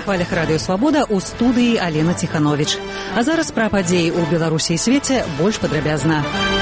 хвалях радыё «Свабода» ў студыі Алена Ціхановіч. А зараз пра падзеі ў Беларусі і свеце больш падрабязна.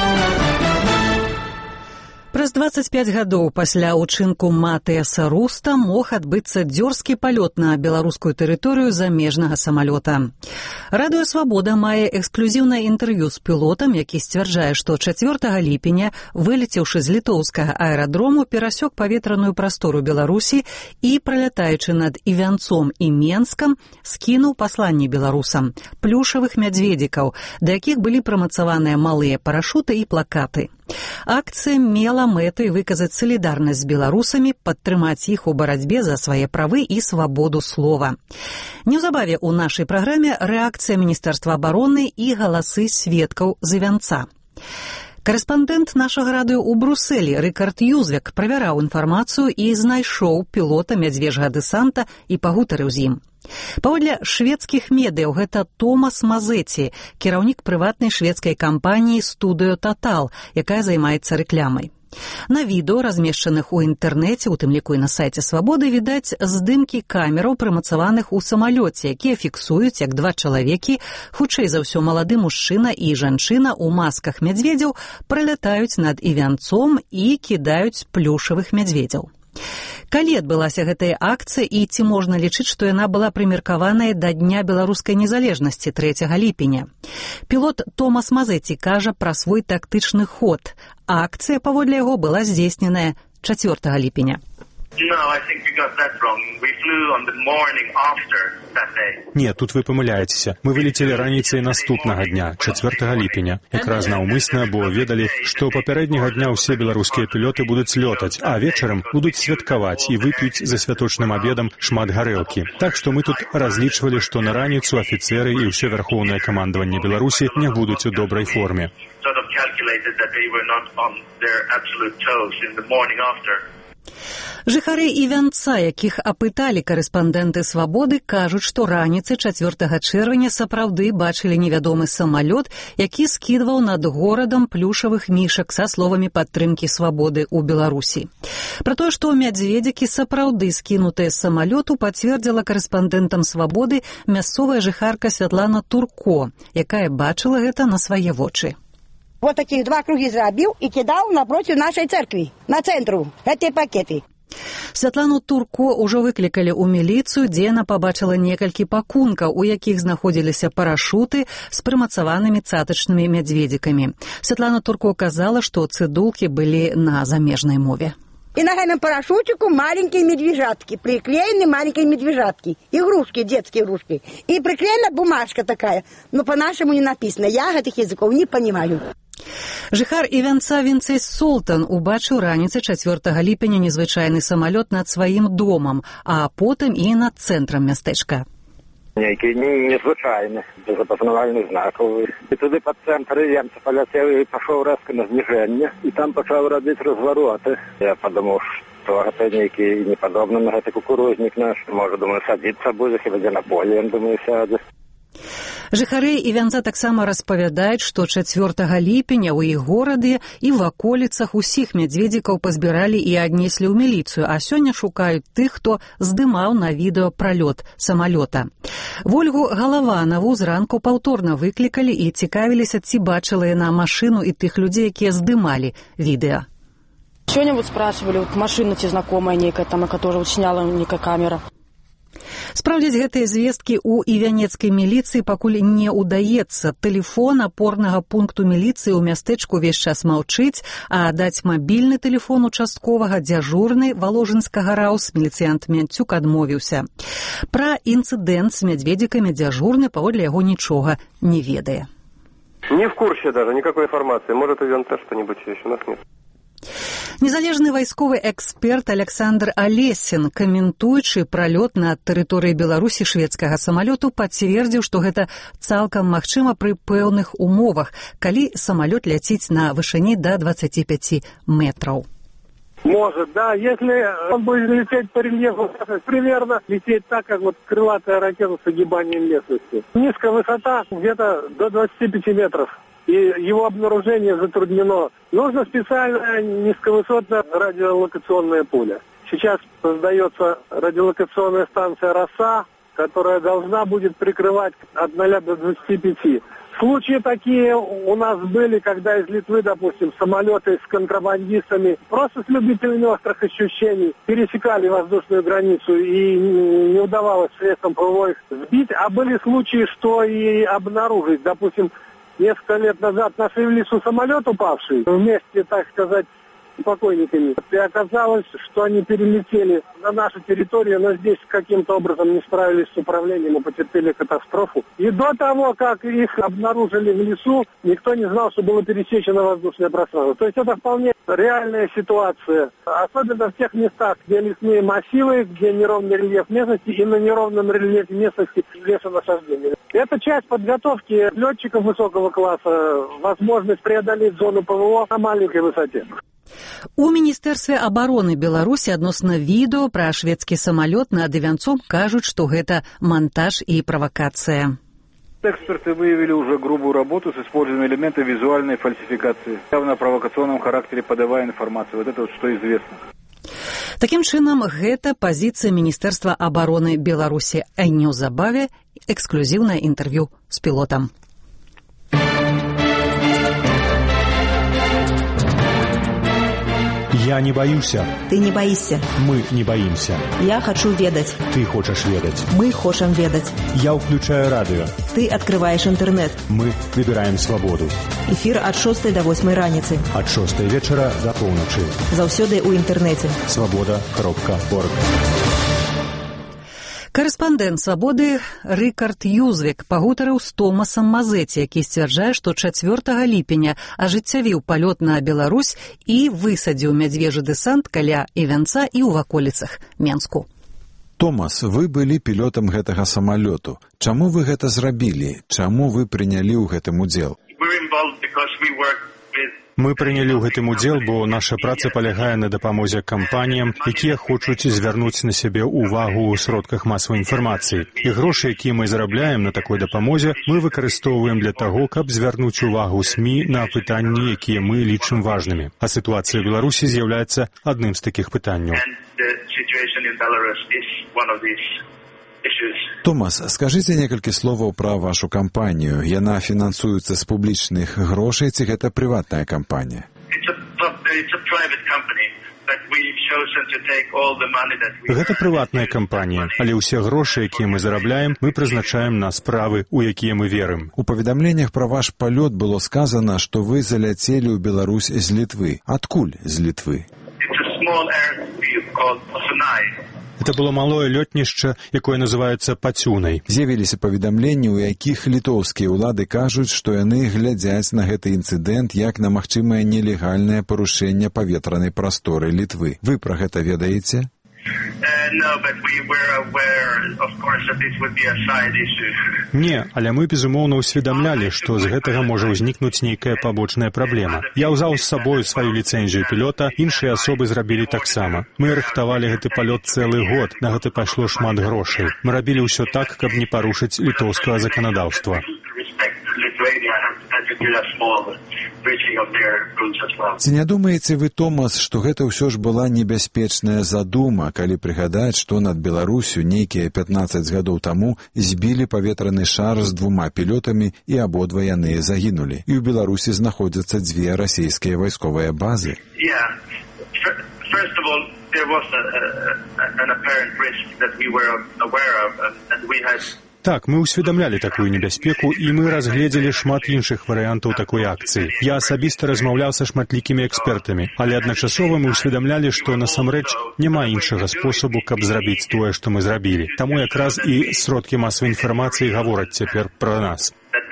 Праз 25 гадоў пасля ўчынку Матыяса Руста мог адбыцца дзёрзкі палёт на беларускую тэрыторыю замежнага самалёта. Радыё «Свабода» мае эксклюзіўнае інтэрв'ю з пілотам, які сцвярджае, што 4 ліпеня, вылецеўшы з літоўскага аэрадрому, перасёк паветраную прастору Беларусі і, пралятаючы над Івянцом і Менскам, скінуў пасланне беларусам – плюшавых мядзведзікаў, да якіх былі прымацаваныя малыя парашуты і плакаты. Акцыя мела мэтай выказаць салідарнасць з беларусамі, падтрымаць іх у барацьбе за свае правы і свабоду слова. Неўзабаве ў нашай праграме рэакцыя Міністэрства абароны і галасы сведкаў з Івянца. Карэспандэнт нашага радыё ў Брусэлі Рыкард Юзвек правяраў інфармацыю і знайшоў пілота мядзвежага дэсанта і пагутарыў з ім. Паводле шведскіх медыяў гэта Томас Мазеці, кіраўнік прыватнай шведскай кампаніі «Студыё Татал», якая займаецца рэклямай. На відэо, размешчаных у інтэрнэце, у тым ліку і на сайце «Свабоды», відаць здымкі камераў, прымацаваных у самалёце, якія фіксуюць, як два чалавекі, хутчэй за ўсё малады мужчына і жанчына ў масках мядзведзяў, пралятаюць над Івянцом і кідаюць плюшавых мядзведзяў. Калі адбылася гэтая акцыя і ці можна лічыць, што яна была прымеркаваная да Дня беларускай незалежнасці 3 ліпеня? Пілот Томас Мазеці кажа пра свой тактычны ход. Акцыя, паводле яго, была здзейсненая 4 ліпеня. Не, тут вы памыляецеся. Мы вылецелі раніцай наступнага дня, 4 ліпеня. Якраз наўмысна, бо ведалі, што папярэдняга дня ўсе беларускія пілоты будуць лётаць, а вечарам будуць святкаваць і выпіць за святочным абедам шмат гарэлкі. Так што мы тут разлічвалі, што на раніцу афіцэры і ўсё вярхоўнае камандаванне Беларусі не будуць у добрай форме. Жыхары Івянца, якіх апыталі карэспандэнты «Свабоды», кажуць, што раніцай 4 чэрвеня сапраўды бачылі невядомы самалёт, які скідваў над горадам плюшавых мішак са словамі падтрымкі свабоды ў Беларусі. Пра тое, што мядзведзікі сапраўды скінутыя з самалёту, пацвердзіла карэспандэнтам «Свабоды» мясцовая жыхарка Святлана Турко, якая бачыла гэта на свае вочы. Вот таких 2 круги зрабіў і кідаў напротив нашай церкві, на цэнтру, гэтыя пакеты. Святлану Турко ўжо выклікалі ў міліцыю, дзе яна пабачыла некалькі пакункаў, у якіх знаходзіліся парашуты з прымацаванымі цатачнымі мядзведзікамі. Святлана Турко казала, што цыдулкі былі на замежнай мове. И на гэтым парашутику маленькие медвежатки, приклеены маленькие медвежатки, игрушки, детские игрушки. И приклеена бумажка такая, но по-нашему не написано. Я этих языков не понимаю. Жыхар Івянца Вінцэй Солтан убачыў раніцай 4 ліпеня незвычайны самалёт над сваім домам, а потым і над цэнтрам мястэчка. Нейкі незвычайны, без апазнавальных знакаў. І туды пад цэнтр Івянца паляцеў і пашоў рэзка на зніжэнне, і там пачаў рабіць развароты. Я падумаў, што гэта нейкі непадобны на гэты кукурузнік наш. Можа, думаю, садзіцца будзе, хіба дзе на поле, я думаю, сядзе. Жыхары Івянца таксама распавядаюць, што 4 ліпеня ў іх горадзе і в аколіцах усіх мядзведзікаў пазбіралі і аднеслі ў міліцыю, а сёння шукаюць тых, хто здымаў на відэо пралёт самалёта. Вольгу Галаванову зранку паўторна выклікалі і цікавіліся, ці бачыла яна машыну і тых людзей, якія здымалі відэа. Сёння вот спрашивали, вот машина ці знакомая некая, там, которая вот сняла некая камера. Спраўдзіць гэтыя звесткі ў івянецкай міліцыі пакуль не ўдаецца. Тэлефон апорнага пункту міліцыі ў мястэчку ўвесь час маўчыць, а даць мабільны тэлефон участковага дзяжурны Валожынскага РАУС міліцыянт Мянцюк адмовіўся. Пра інцыдэнт з мядзведзікамі дзяжурны паводле яго нічога не ведае. Не в курсе даже, никакой информации. Может, у Ивянца что-нибудь есть, у нас нет. Незалежны вайсковы эксперт Александр Алесін, каментуючы пралёт на тэрыторыі Беларусі шведскага самалёту, пацвердзіў, што гэта цалкам магчыма пры пэўных умовах, калі самалёт ляціць на вышыні до 25 метров. Может, да, если он будет лететь по рельефу, примерно лететь так, как вот крылатая ракета с огибанием местности. Низкая высота где-то до 25 метров. И его обнаружение затруднено. Нужно специальное низковысотное радиолокационное поле. Сейчас создается радиолокационная станция «Роса», которая должна будет прикрывать от 0 до 25. Случаи такие у нас были, когда из Литвы, допустим, самолеты с контрабандистами, просто с любителями острых ощущений, пересекали воздушную границу и не удавалось средством ПВО их сбить. А были случаи, что и обнаружить. Допустим, несколько лет назад нашли в лесу самолет упавший вместе, так сказать, с покойниками. И оказалось, что они перелетели на нашу территорию, но здесь каким-то образом не справились с управлением и потерпели катастрофу. И до того, как их обнаружили в лесу, никто не знал, что было пересечено воздушное пространство. То есть это вполне реальная ситуация. Особенно в тех местах, где лесные массивы, где неровный рельеф местности и на неровном рельефе местности лесонасаждения. Это часть подготовки летчиков высокого класса, возможность преодолеть зону ПВО на маленькой высоте. У Міністэрстве абароны Беларусі адносна відэо пра шведскі самалёт над Івянцом кажуць, што гэта монтаж і правакацыя. Эксперты выявили уже грубую работу с использованием элементов визуальной фальсификации, явно провокационном характере подавая информацию. Вот это вот что известно. Такім чынам, гэта пазіцыя Міністэрства абароны Беларусі. А неўзабаве эксклюзіўнае інтэрв'ю з пілотам. Я не боюся. Ты не боишься. Мы не боимся. Я хочу ведать. Ты хочешь ведать. Мы хочем ведать. Я включаю радио. Ты открываешь интернет. Мы выбираем свободу. Эфир от 6 до 8 раніцы. От 6 вечера до полночи. Заўсёды ў інтэрнэце. Свобода.орг. Карэспандэнт «Свабоды» Рыкард Юзвек пагутарыў з Томасам Мазэці, які сцвярджае, што 4 ліпеня ажыццявіў палёт на Беларусь і высадзіў мядзвежы дэсант каля Івянца і ў ваколіцах Менску. Томас, вы былі пілотам гэтага самалёту. Чаму вы гэта зрабілі? Чаму вы прынялі ў гэтым удзел? Мы прынялі ў гэтым удзел, бо наша праца палягае на дапамозе кампаніям, якія хочуць звярнуць на сябе ўвагу ў сродках масавай інфармацыі. І грошы, якія мы зарабляем на такой дапамозе, мы выкарыстоўваем для таго, каб звярнуць увагу СМІ на пытанні, якія мы лічым важнымі. А сітуацыя ў Беларусі з'яўляецца адным з такіх пытанняў. Томас, скажыце некалькі словаў пра вашу кампанію. Яна фінансуецца з публічных грошай, ці гэта прыватная кампанія? Гэта прыватная кампанія, але ўсе грошы, якія мы зарабляем, мы прызначаем на справы, у якія мы верым. У паведамленнях пра ваш палёт было сказана, што вы заляцелі ў Беларусь з Літвы. Адкуль з Літвы? Это было малое лётнішча, якое называецца Пацюнай. З'явіліся паведамленні, у якіх літоўскія ўлады кажуць, што яны глядзяць на гэты інцыдэнт як на магчымае нелегальнае парушэнне паветранай прасторы Літвы. Вы пра гэта ведаеце? Не, але мы, безумоўна, усведамлялі, што з гэтага можа ўзнікнуць нейкая пабочная праблема. Я ўзяў з сабою сваю ліцэнзію пілота, іншыя асобы зрабілі таксама. Мы рыхтавалі гэты палёт цэлы год, на гэта пайшло шмат грошай. Мы рабілі ўсё так, каб не парушыць літоўскага заканадаўства. Ці не думаеце вы, Томас, што гэта ўсё ж была небяспечная задума, калі прыгадаць, што над Беларусю нейкія 15 гадоў таму збілі паветраны шар з 2 пілётамі і абодва яны загінулі. І ў Беларусі знаходзяцца 2 расійскія вайсковыя базы. Так, мы ўсведамлялі такую небяспеку, і мы разгледзелі шмат іншых варыянтаў такой акцыі. Я асабіста размаўляў са шматлікімі экспертамі, але адначасова мы ўсведамлялі, што насамрэч няма іншага спосабу, каб зрабіць тое, што мы зрабілі. Таму якраз і сродкі масавай інфармацыі гавораць цяпер пра нас.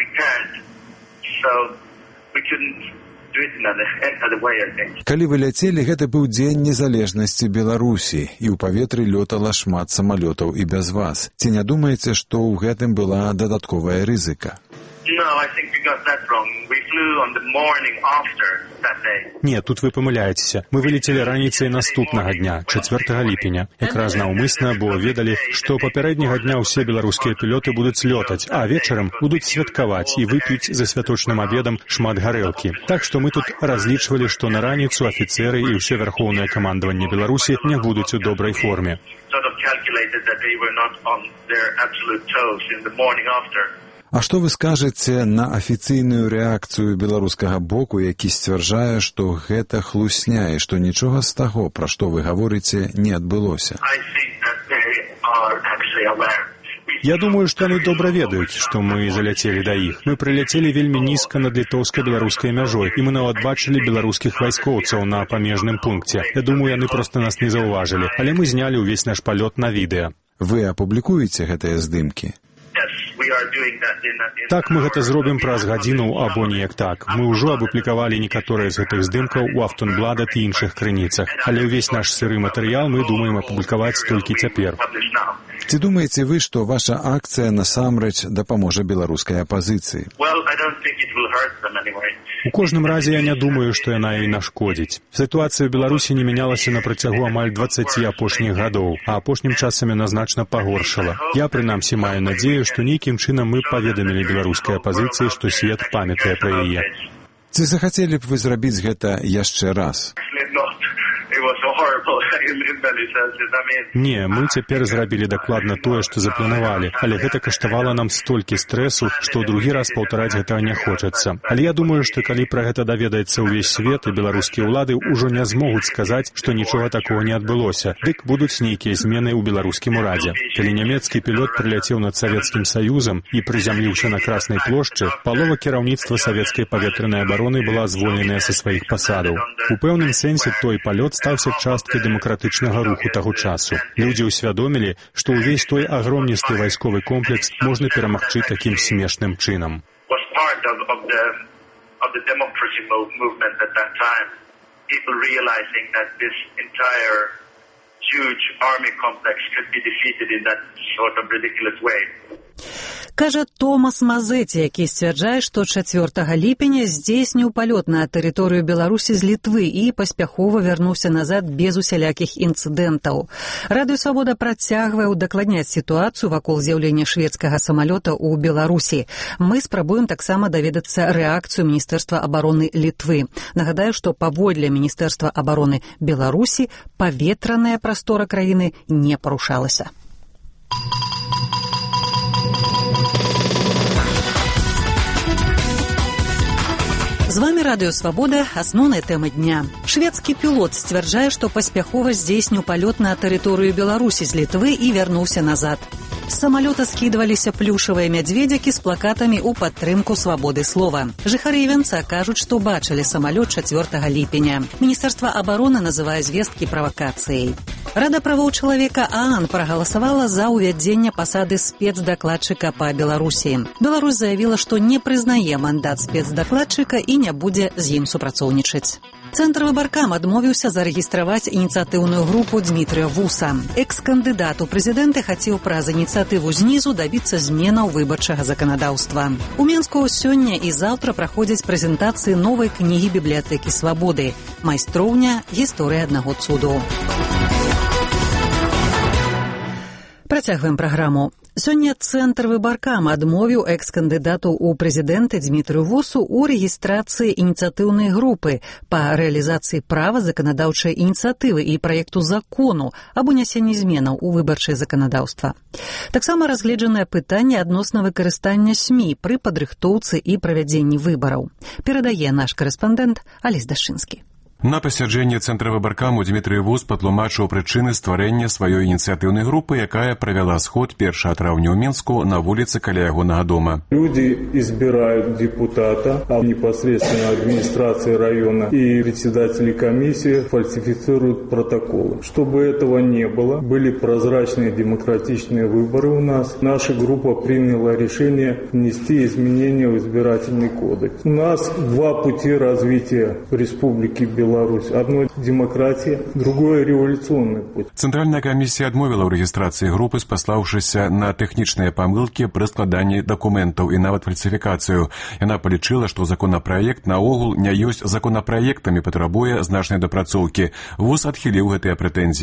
Калі вы ляцелі, гэта быў дзень незалежнасці Беларусі, і ў паветры лётала шмат самалётаў і без вас. Ці не думаеце, што ў гэтым была дадатковая рызыка? Не, тут вы памыляецеся. Мы вылецелі раніцай наступнага дня, 4 ліпеня. Якраз наўмысна, бо ведалі, што папярэдняга дня ўсе беларускія пілоты будуць лётаць, а вечарам будуць святкаваць і выпіць за святочным абедам шмат гарэлкі. Так што мы тут разлічвалі, што на раніцу афіцэры і ўсё вярхоўнае камандаванне Беларусі не будуць у добрай форме. А што вы скажаце на афіцыйную рэакцыю беларускага боку, які сцвярджае, што гэта хлусня і што нічога з таго, пра што вы гаворыце, не адбылося? Я думаю, што яны добра ведаюць, што мы заляцелі да іх. Мы прыляцелі вельмі нізка над літоўска-беларускай мяжой, і мы нават бачылі беларускіх вайскоўцаў на памежным пункце. Я думаю, яны проста нас не заўважылі, але мы знялі ўвесь наш палёт на відэа. Вы апублікуеце гэтыя здымкі? Так, мы гэта зробім праз гадзіну або неяк так. Мы ўжо апублікавалі некаторыя з гэтых здымкаў у Афтонбладат і іншых крыніцах, але ўвесь наш сыры матэрыял мы думаем апублікаваць толькі цяпер. Ці думаеце вы, што ваша акцыя насамрэч дапаможа беларускай апазіцыі? У кожным разе я не думаю, што яна ёй нашкодзіць. Сітуацыя ў Беларусі не мянялася на працягу амаль 20 апошніх гадоў, а апошнім часам яна значна пагоршала. Я, прынамсі, маю надзею, што нейкім чынам мы паведамілі беларускай апазіцыі, што свет памятае пра яе. Ці захацелі б вы зрабіць гэта яшчэ раз? Не, мы цяпер зрабілі дакладна тое, што запланавалі, але гэта каштавала нам столькі стрэсу, што ў другі раз паўтараць гэтага не хочацца. Але я думаю, што калі пра гэта даведаецца ўвесь свет, і беларускія ўлады ўжо не змогуць сказаць, што нічога такога не адбылося. Дык будуць нейкія змены ў беларускім урадзе. Калі нямецкі пілот прыляцеў над Савецкім Саюзам і прызямліўся на Краснай плошчы, палова кіраўніцтва савецкай паветранай абароны была звольненая са сваіх пасадаў. У пэўным сэнсе той палёт стаўся часткай дэмакратычнага руху таго часу. Людзі ўсвядомілі, што ўвесь той агромністы вайсковы комплекс можна перамагчы такім смешным чынам. Кажа Томас Мазэці, які сцвярджае, што 4 ліпеня здзейсніў палёт на тэрыторыю Беларусі з Літвы і паспяхова вярнуўся назад без усялякіх інцыдэнтаў. Радыё Свабода працягвае удакладняць сітуацыю вакол з'яўлення шведскага самалёта ў Беларусі. Мы спрабуем таксама даведацца рэакцыю Міністэрства абароны Літвы. Нагадаю, што паводле Міністэрства абароны Беларусі паветраная прастора краіны не парушалася. З вами Радыё Свабода, асноўная тэма дня. Шведскі пілот сцвярджае, што паспяхова здзейсніў палёт на тэрыторыю Беларусі з Літвы і вярнуўся назад. З самалёта скідваліся плюшавыя мядзведзякі з плакатамі ў падтрымку свабоды слова. Жыхары Івенца кажуць, што бачылі самалёт 4 ліпеня. Міністэрства абароны называе звесткі правакацыяй. Рада правоў чалавека ААН прагаласавала за ўвядзенне пасады спецдакладчыка па Беларусі. Беларусь заявіла, што не прызнае мандат спецдакладчыка і не будзе з ім супрацоўнічаць. Цэнтр выбаркам адмовіўся зарэгістраваць ініцыятыўную групу Дмітрыя Вуса. Экс-кандыдат у прэзідэнты хацеў праз ініцыятыву знізу дабіцца зменаў выбарчага заканадаўства. У Менску сёння і заўтра праходзяць прэзентацыі новай кнігі бібліятэкі свабоды «Майстроўня. Гісторыя аднаго цуду». Працягваем праграму. Сёння Цэнтр выбаркам адмовіў экс-кандыдату ў прэзідэнты Дмітрыю Вусу ў рэгістрацыі ініцыятыўнай групы па рэалізацыі права заканадаўчай ініцыятывы і праекту закону аб унясенні зменаў у выбарчае заканадаўства. Таксама разгледжанае пытанне адносна выкарыстання СМІ пры падрыхтоўцы і правядзенні выбараў. Перадае наш корэспандэнт Алесь Дашынскі. На пасяджэнні Цэнтра выбаркаму Дмітрый Вус патлумачыў прычыны стварэння сваёй ініцыятыўнай групы, якая правяла сход 1 траўня ў Мінску на вуліцы каля ягонага дома. Люди избирают депутата, а непосредственно администрация района и председатели комиссии фальсифицируют протоколы. Чтобы этого не было, были прозрачные демократичные выборы у нас. Наша группа приняла решение внести изменения в избирательный кодекс. У нас два пути развития Республики Беларусь. Одно – демократия, другое – революционный путь. Центральная комиссия адмовила ў рэгістрацыі групы, спаслаўшыся на тэхнічныя памылкі пры складанні дакументаў і нават фальсіфікацыю. Яна палічыла, што законапраект наогул не ёсць законапраектам і патрабуе значнай дапрацоўкі. Вус адхіліў гэтыя прэтэнзіі.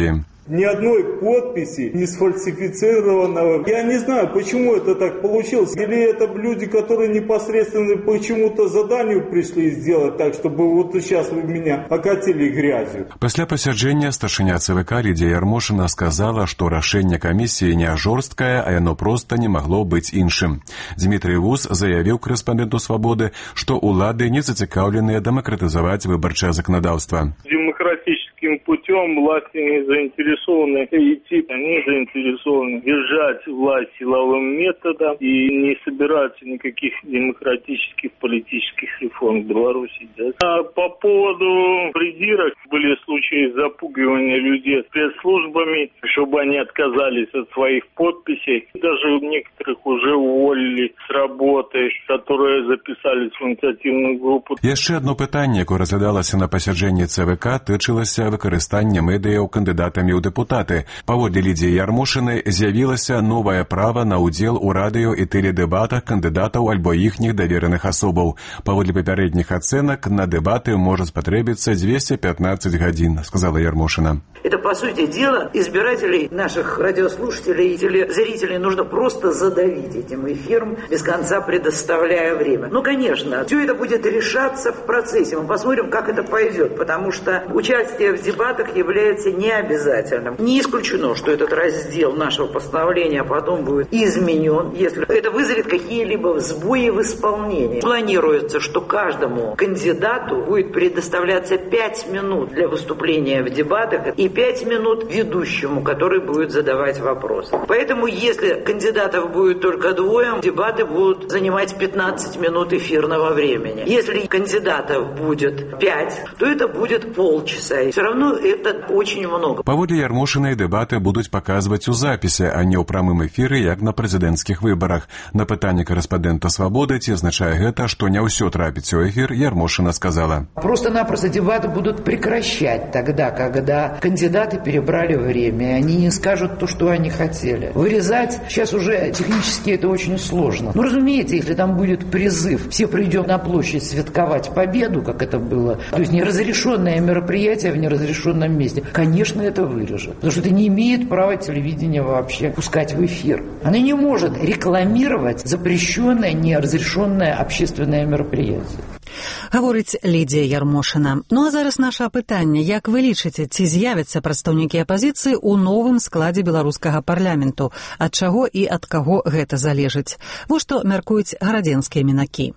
Ни одной подписи не сфальсифицированного. Я не знаю, почему это так получилось. Или это люди, которые непосредственно почему-то заданию пришли сделать так, чтобы вот сейчас вы меня окатили грязью. Пасля пасяджэння старшыня ЦВК Лідія Ярмошына сказала, што рашэнне камісіі не жорсткае, а яно проста не магло быць іншым. Дмітрий Вус заявіў корэспандэнту «Свабоды», што ўлады не зацікаўленыя дэмакратызаваць выбарчае заканадаўства. Демократическим путем власти не заинтересованы идти, они заинтересованы держать власть силовым методом и не собираются никаких демократических политических реформ в Беларуси. Да? А по поводу придирок были случаи запугивания людей спецслужбами, чтобы они отказались от своих подписей. Даже некоторых уже уволили с работы, которые записались в инициативную группу. Яшчэ одно пытанне, якое разглядалася на пасяджэнні ЦВК, тычылася выкарыстання медыяў кандыдатамі ў дэпутаты. Паводле Лідіі Ярмошынай з'явілася новае права на ўдзел у радыё і тэледэбатах кандыдатаў альбо іхніх давераных асобаў. Паводле папярэдніх ацэнак на дэбаты можа спатрэбіцца 215 гадзін, сказала Ярмошына. Это, по сути дела, избирателей наших радиослушателей и телезрителей нужно просто задавить этим эфиром, без конца предоставляя время. Ну, конечно, все это будет решаться в процессе. Мы посмотрим, как это пойдет, потому что участие в дебатах является необязательным. Не исключено, что этот раздел нашего постановления потом будет изменен, если это вызовет какие-либо сбои в исполнении. Планируется, что каждому кандидату будет предоставляться 5 минут для выступления в дебатах и 5 минут ведущему, который будет задавать вопросы. Поэтому, если кандидатов будет только двое, дебаты будут занимать 15 минут эфирного времени. Если кандидатов будет 5, то это будет полчаса. И все равно это очень много. Паводле Ярмошынай дэбаты будуць паказваць у запісе, а не ў прамым эфіры, як на прэзідэнцкіх выбарах. На пытанне корэспандэнта «Свабоды», ці азначае гэта, што не ўсё трапіць у эфір, Ярмошына сказала. Просто-напросто дебаты будут прекращать тогда, когда кандидаты перебрали время, они не скажут то, что они хотели. Вырезать сейчас уже технически это очень сложно. Но, разумеется, если там будет призыв, все придем на площадь святковать победу, как это было, то есть неразрешенное мероприятие в неразрешенном месте, конечно, это вырежет. Потому что это не имеет права телевидение вообще пускать в эфир. Оно не может рекламировать запрещенное, неразрешенное общественное мероприятие. Гаворыць Лідія Ярмошына. Ну а зараз наша пытанне. Як вы лічыце, ці з'явяцца прадстаўнікі апазіцыі ў новым складзе беларускага парламенту? Ад чаго і ад каго гэта залежыць? Вот што мяркуюць гарадзенскія мінакі.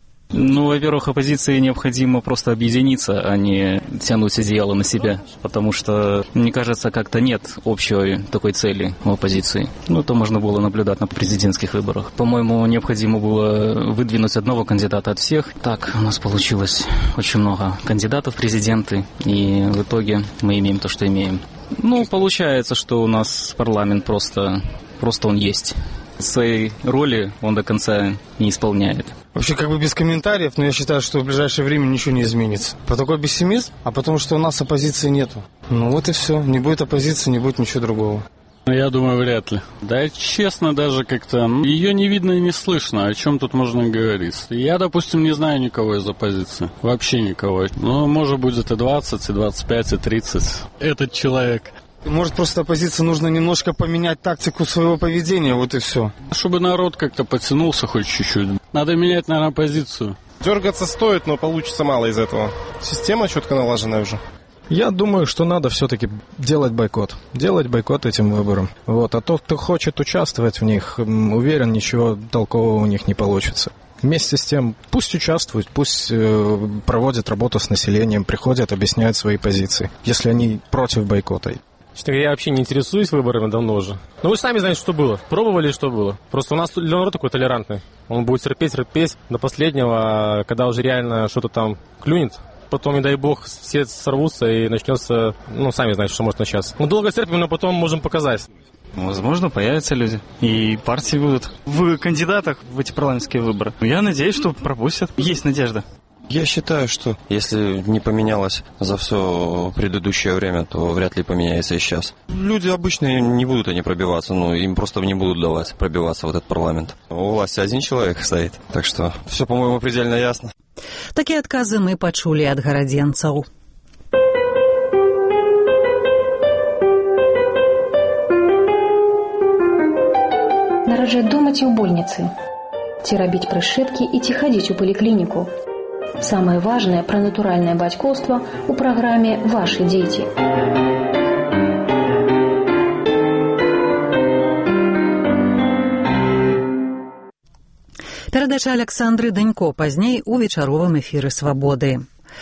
Ну, во-первых, оппозиции необходимо просто объединиться, а не тянуть одеяло на себя, потому что, мне кажется, как-то нет общей такой цели у оппозиции. Ну, это можно было наблюдать на президентских выборах. По-моему, необходимо было выдвинуть одного кандидата от всех. Так, у нас получилось очень много кандидатов в президенты, и в итоге мы имеем то, что имеем. Ну, получается, что у нас парламент просто он есть. Своей роли он до конца не исполняет. Вообще, как бы без комментариев, но я считаю, что в ближайшее время ничего не изменится. По такой пессимизм, а потому что у нас оппозиции нету. Ну вот и все. Не будет оппозиции, не будет ничего другого. Я думаю, вряд ли. Да, честно, даже как-то ее не видно и не слышно. О чем тут можно говорить? Я, допустим, не знаю никого из оппозиции. Вообще никого. Ну, может, будет и 20, и 25, и 30. Этот человек. Может, просто оппозиции нужно немножко поменять тактику своего поведения, вот и все. Чтобы народ как-то подтянулся хоть чуть-чуть. Надо менять, наверное, позицию. Дергаться стоит, но получится мало из этого. Система четко налаженная уже. Я думаю, что надо все-таки делать бойкот. Делать бойкот этим выборам. Вот. А тот, кто хочет участвовать в них, уверен, ничего толкового у них не получится. Вместе с тем, пусть участвуют, пусть проводят работу с населением, приходят, объясняют свои позиции, если они против бойкота. Я вообще не интересуюсь выборами давно уже. Но вы сами знаете, что было. Пробовали, что было. Просто у нас народ такой толерантный. Он будет терпеть до последнего, когда уже реально что-то там клюнет. Потом, не дай бог, все сорвутся и начнется, сами знаете, что может начаться. Мы долго терпим, но потом можем показать. Возможно, появятся люди. И партии будут в кандидатах в эти парламентские выборы. Я надеюсь, что пропустят. Есть надежда. Я считаю, что если не поменялось за все предыдущее время, то вряд ли поменяется и сейчас. Люди обычно не будут они пробиваться, им просто не будут давать пробиваться в этот парламент. У власти один человек стоит, так что все, по-моему, предельно ясно. Такие отказы мы почули от гарадзенцаў. нараджаць дома ці ў больніцы? Ці рабіць прышыткі і ці хадзіць у паліклініку? Самае важнае пра натуральнае бацькоўства ў праграме «Вашы дзеці». Перадача Александры Данько пазней у вечаровым эфіры «Свабоды».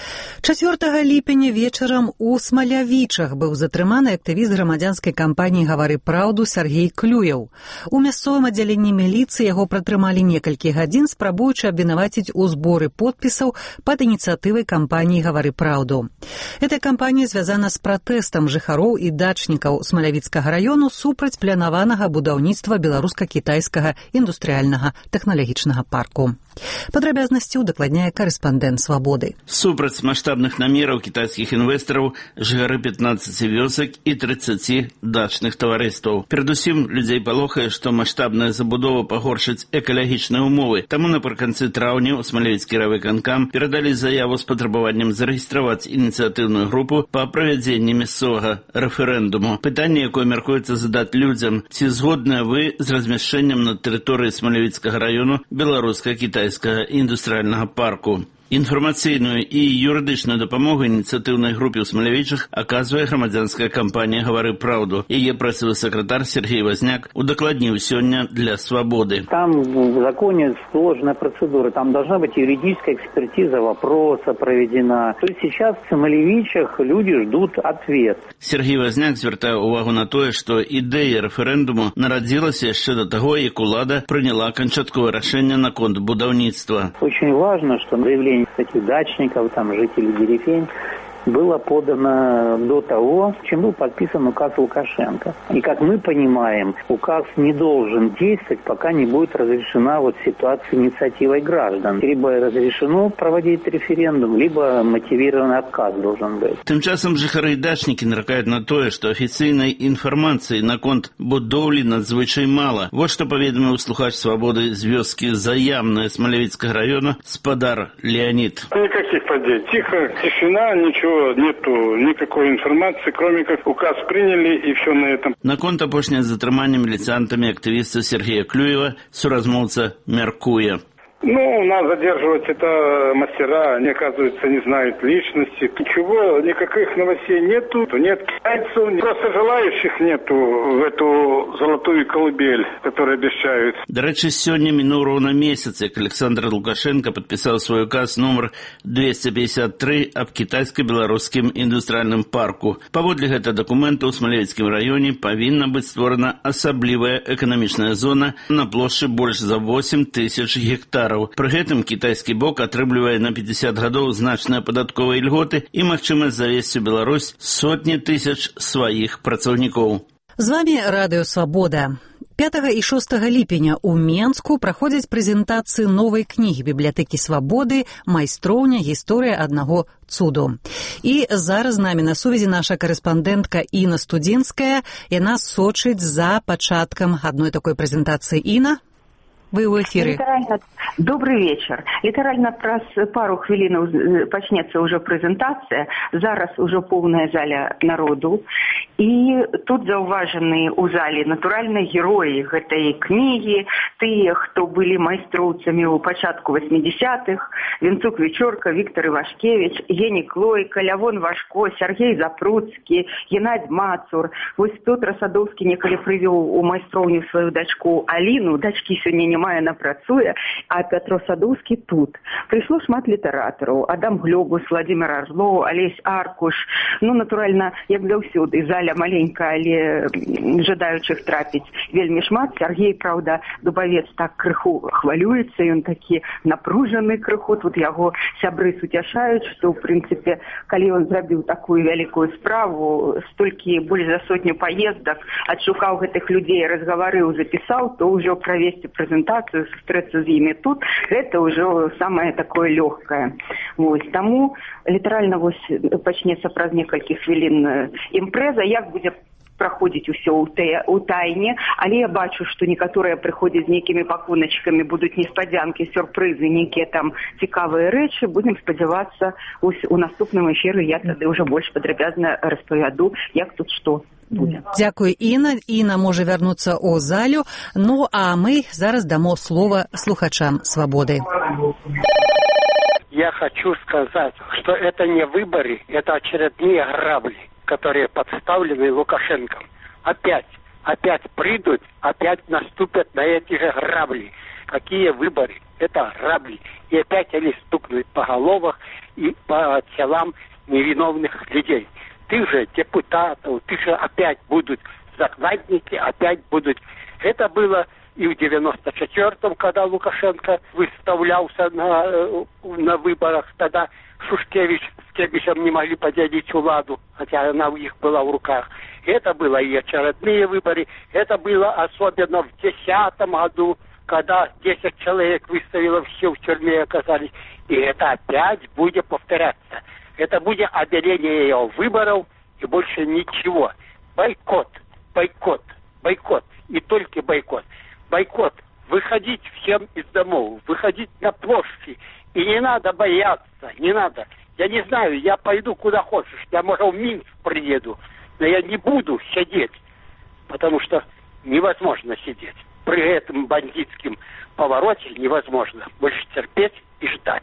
4 ліпеня вечарам у Смалявічах быў затрыманы актывіст грамадзянскай кампаніі «Гавары праўду» Сергей Клюеў. У мясцовым аддзяленні міліцыі яго пратрымалі некалькі гадзін, спрабуючы абвінаваціць у зборы подпісаў пад ініцыятывай кампаніі «Гавары праўду». Эта кампанія звязана з пратэстам жыхароў і дачнікаў Смалявіцкага раёну супраць планаванага будаўніцтва беларуска-кітайскага індустрыяльнага тэхналагічнага парку. Падрабязнасці удакладняе карэспандэнт «Свабоды». Супраць масштабных намераў кітайскіх інвестараў жыхары 15 вёсак і 30 дачных таварыстваў. Перадусім, людзей палохае, што маштабная забудова пагоршыць экалагічныя ўмовы. Таму напрыканцы траўня ў Смалявіцкі райвыканкам перадалі заяву з патрабаваннем зарэгістраваць ініцыятыўную групу па правядзенні мясцовага рэферэндуму. Пытанне, якое мяркуецца задаць людзям: ці згодныя вы з размяшчэннем на тэрыторыі Смалявіцкага раёну беларуска-кітайскага індустрыяльнага парку? Інфармацыйную і юрыдычную дапамогу ініцыятыўнай групе ў Смалявічах аказвае грамадзянская кампанія «Гавары праўду». Яе прэсавы сакратар Сергей Возняк удакладніў сёння для «Свободы». Там в законе сложная процедура. Там должна быть юридическая экспертиза вопроса проведена. То есть сейчас в Смалявічах люди ждут ответ. Сергей Возняк звяртае увагу на тое, што ідэя рэферэндуму нарадзілася яшчэ да таго, як улада прыняла канчатковае рашэнне наконт будаўніцтва. Очень важно, что заявление этих дачников, там, жителей деревень, было подано до того, чем был подписан указ Лукашенко. И, как мы понимаем, указ не должен действовать, пока не будет разрешена вот ситуация инициативой граждан. Либо разрешено проводить референдум, либо мотивированный отказ должен быть. Тым часам жыхары і дачнікі наракаюць на тое, што афіцыйнай інфармацыі наконт будоўлі надзвычай мала. Вот што паведаміў слухач «Свободы» з вёскі Заямная Смалявіцкага раёна спадар Леонид. Никаких подей. Тихо, тишина, ничего. Нету никакой информации, кроме как указ приняли и все на этом. Наконт апошняе затрымання міліцыянтамі актывіста Сергея Клюева суразмоўца мяркуе. Ну, нас задерживать это мастера, они, оказывается, не знают личности. Ничего, никаких новостей нету, нет китайцев, просто желающих нету в эту золотую колыбель, которую обещают. До речі, сёння мінуў роўна месяц, як Александр Лукашенко падпісаў свой указ номер 253 аб кітайска-беларускім індустрыяльным парку. Паводле гэтага дакумента ў Смалявіцкім раёне павінна быць створана асаблівая эканамічная зона на плошчы больш за 8 тысяч гектараў. Пры гэтым кітайскі бок атрымлівае на 50 гадоў значныя падатковыя льготы і магчымасць завесці ў Беларусь сотні тысяч сваіх працаўнікоў. З вами Радыё Свабода. 5 і 6 ліпеня ў Менску праходзяць прэзентацыі новай кнігі бібліятэкі Свабоды «Майстроўня. Гісторыя аднаго цуду». І зараз з намі на сувязі наша карэспандэнтка Інна Студзінская. Яна сочыць за пачаткам адной такой прэзентацыі. Інна? Вы ў эфіры. Добрый вечер. Літаральна праз пару хвілінаў пачнецца ўжо прэзентацыя. Зараз ужо поўная заля народу. І тут заўважаны ў залі натуральна героі гэтай кнігі, тыя, хто былі майстроўцамі ў пачатку 80-х, Вінцук Вечорка, Віктор Івашкевіч, Генік Лойка, Лявон Вашко, Сергей Запруцкі, Геннадзь Мацур. Вось Пётр Садоўскі некалі прывёў у майстроўню сваю дачку Аліну, дачкі сёння няма, яна працуе, а Пятро Садоўскі тут. Прыйшло шмат літаратараў: Адам Глёбус, Владимир Орлоў, Алесь Аркуш. Ну, натуральна, як заўсёды, заля маленькая, але жадаючых трапіць вельмі шмат. Сергей, праўда, Дубавец так крыху хвалюецца, ён такі напружаны крыху. Тут яго сябры суцяшаюць, што, ў прынцыпе, калі ён зрабіў такую вялікую справу, столькі больш за сотню паездак, адшукаў гэтых людзей, разгаварыў, запісаў, то ўжо правесці прэзентацыю, сустрэцца з імі тут, гэта ўжо самае такое лёгкае. Вось, таму літаральна вось пачнецца праз некалькі хвілін імпрэза. Як будзе праходзіць усё ў тайне, але я бачу, што некаторыя прыходзяць з нейкімі пакуначкамі, будуць неспадзянкі, сюрпрызы, нейкія там цікавыя рэчы. Будзем спадзявацца, у наступным эфіры я тады ўжо больш падрабязна распавяду, як тут што будзе. Дзякуй, Інна. Інна можа вярнуцца ў залю. Ну, а мы зараз дамо слова слухачам «Свободы». Я хочу сказать, что это не выборы, это очередные грабли, которые подставлены Лукашенко. Опять придут, опять наступят на эти же грабли. Какие выборы? Это грабли. И опять они стукнут по головам и по телам невиновных людей. Ты же депутатов, ты же опять будут закладники, опять будут. Это было и в 94-м, когда Лукашенко выставлялся на выборах, тогда Шушкевич с Кебичем не могли поделить Ладу, хотя она у них была в руках. Это было и очередные выборы, это было особенно в 2010 году, когда 10 человек выставило, все в тюрьме оказались. И это опять будет повторяться. Это будет объявление выборов и больше ничего. Бойкот, бойкот, бойкот и только бойкот. Бойкот. Выходить всем из домов, выходить на площади. И не надо бояться, не надо. Я не знаю, я пойду куда хочешь. Я, может, в Минск приеду, но я не буду сидеть, потому что невозможно сидеть. При этом бандитском повороте невозможно. Больше терпеть и ждать.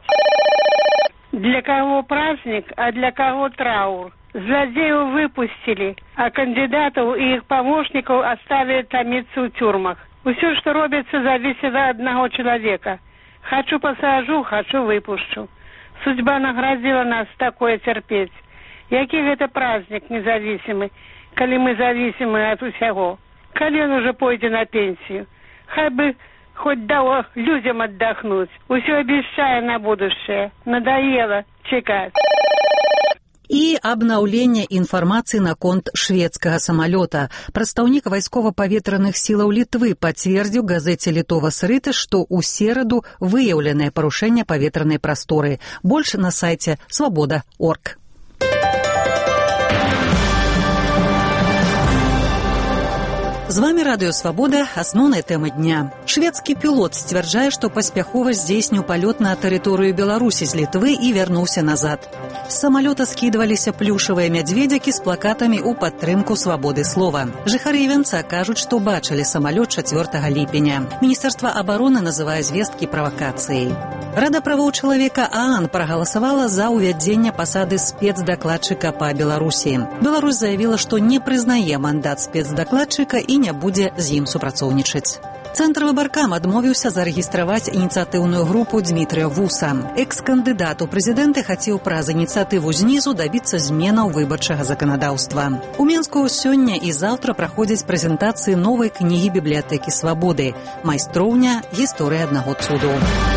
Для кого праздник, а для кого траур? Злодеев выпустили, а кандидатов и их помощников оставили томиться в тюрьмах. Все, что робится, зависит от одного человека. Хочу посажу, хочу выпущу. Судьба наградила нас такое терпеть. Який это праздник независимый, коли мы зависимы от усяго? Коли он уже пойдет на пенсию? Хай бы хоть дало людям отдохнуть. Все обещая на будущее. Надоело чекать. І абнаўленне інфармацыі наконт шведскага самалёта. Прадстаўнік вайскова-паветраных сілаў Літвы пацвердзіў газеце «Літовас Рыта», што ў сераду выяўленае парушэнне паветранай прасторы. Больш на сайце «Свобода.орг». З вами Радыё Свабода, асноўная тэма дня. Шведскі пілот сцвярджае, што паспяхова здзейсніў палёт на тэрыторыю Беларусі з Літвы і вярнуўся назад. З самалёта скідваліся плюшавыя мядзведзякі з плакатамі ў падтрымку свабоды слова. Жыхары Івенца кажуць, што бачылі самалёт 4 ліпеня. Міністэрства абароны называе звесткі правакацыяй. Рада правоў чалавека ААН прагаласавала за ўвядзенне пасады спецдакладчыка па Беларусі. Беларусь заявіла, што не прызнае мандат спецдакладчыка і не будзе з ім супрацоўнічаць. Цэнтр выбаркам адмовіўся зарэгістраваць ініцыятыўную групу Дмітрыя Вуса. Экс-кандыдат у прэзідэнты хацеў праз ініцыятыву знізу дабіцца зменаў выбарчага заканадаўства. У Менску сёння і заўтра праходзяць прэзентацыі новай кнігі бібліятэкі свабоды «Майстроўня. Гісторыя аднаго цуду».